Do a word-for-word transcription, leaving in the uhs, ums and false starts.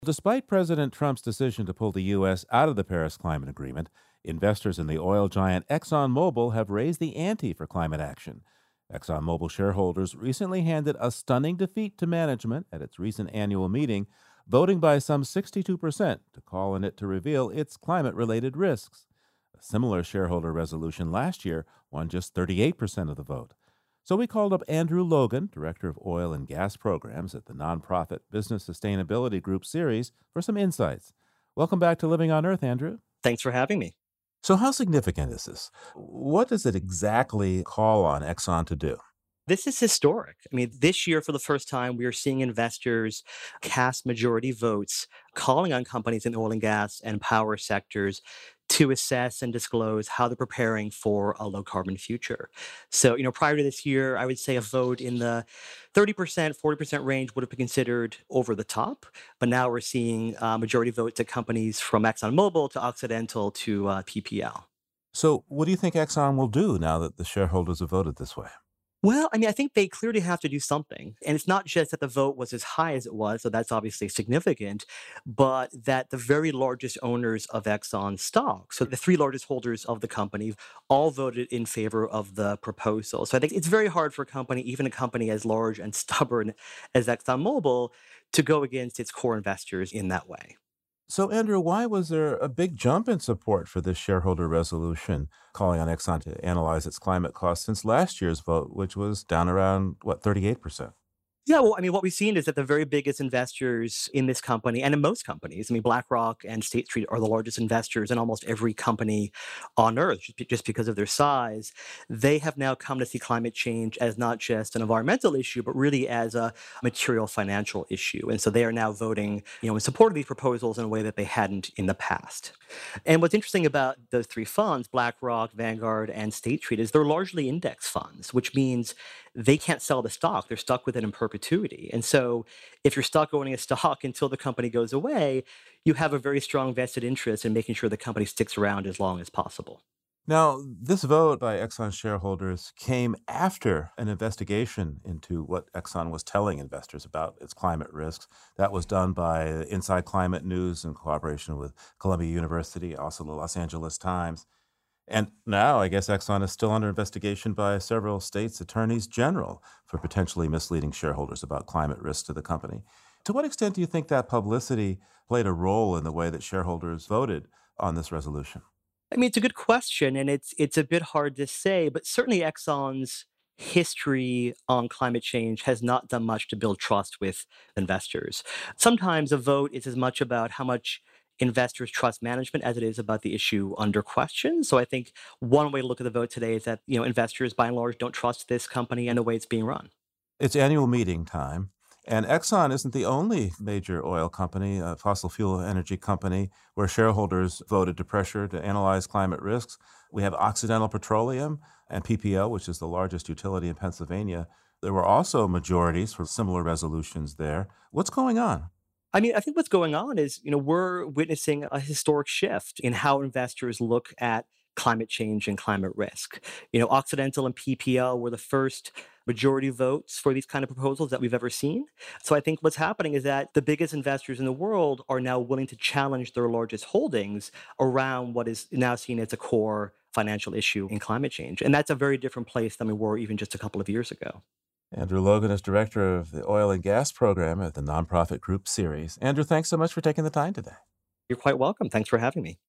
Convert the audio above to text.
Despite President Trump's decision to pull the U S out of the Paris Climate Agreement, investors in the oil giant ExxonMobil have raised the ante for climate action. ExxonMobil shareholders recently handed a stunning defeat to management at its recent annual meeting, voting by some sixty-two percent to call on it to reveal its climate related risks. A similar shareholder resolution last year won just thirty-eight percent of the vote. So we called up Andrew Logan, Director of Oil and Gas Programs at the nonprofit Business Sustainability Group Series, for some insights. Welcome back to Living on Earth, Andrew. Thanks for having me. So, how significant is this? What does it exactly call on Exxon to do? This is historic. I mean, this year, for the first time, we are seeing investors cast majority votes calling on companies in the oil and gas and power sectors to assess and disclose how they're preparing for a low carbon future. So, you know, prior to this year, I would say a vote in the thirty percent, forty percent range would have been considered over the top. But now we're seeing uh, majority votes at companies from ExxonMobil to Occidental to uh, P P L. So, what do you think Exxon will do now that the shareholders have voted this way? Well, I mean, I think they clearly have to do something. And it's not just that the vote was as high as it was, so that's obviously significant, but that the very largest owners of Exxon stock, so the three largest holders of the company, all voted in favor of the proposal. So I think it's very hard for a company, even a company as large and stubborn as ExxonMobil, to go against its core investors in that way. So, Andrew, why was there a big jump in support for this shareholder resolution calling on Exxon to analyze its climate costs since last year's vote, which was down around, what, thirty-eight percent? Yeah, well, I mean, what we've seen is that the very biggest investors in this company and in most companies, I mean, BlackRock and State Street are the largest investors in almost every company on Earth just be- just because of their size. They have now come to see climate change as not just an environmental issue, but really as a material financial issue. And so they are now voting, you know, in support of these proposals in a way that they hadn't in the past. And what's interesting about those three funds, BlackRock, Vanguard, and State Street, is they're largely index funds, which means they can't sell the stock. They're stuck with it in perpetuity. And so if you're stuck owning a stock until the company goes away, you have a very strong vested interest in making sure the company sticks around as long as possible. Now, this vote by Exxon shareholders came after an investigation into what Exxon was telling investors about its climate risks. That was done by Inside Climate News in cooperation with Columbia University, also the Los Angeles Times. And now I guess Exxon is still under investigation by several states' attorneys general for potentially misleading shareholders about climate risks to the company. To what extent do you think that publicity played a role in the way that shareholders voted on this resolution? I mean, it's a good question, and it's it's a bit hard to say, but certainly Exxon's history on climate change has not done much to build trust with investors. Sometimes a vote is as much about how much investors trust management as it is about the issue under question. So I think one way to look at the vote today is that, you know, investors by and large don't trust this company and the way it's being run. It's annual meeting time. And Exxon isn't the only major oil company, a fossil fuel energy company, where shareholders voted to pressure to analyze climate risks. We have Occidental Petroleum and P P L, which is the largest utility in Pennsylvania. There were also majorities for similar resolutions there. What's going on? I mean, I think what's going on is, you know, we're witnessing a historic shift in how investors look at climate change and climate risk. You know, Occidental and P P L were the first majority votes for these kind of proposals that we've ever seen. So I think what's happening is that the biggest investors in the world are now willing to challenge their largest holdings around what is now seen as a core financial issue in climate change. And that's a very different place than we were even just a couple of years ago. Andrew Logan is director of the Oil and Gas Program at the nonprofit group Ceres. Andrew, thanks so much for taking the time today. You're quite welcome. Thanks for having me.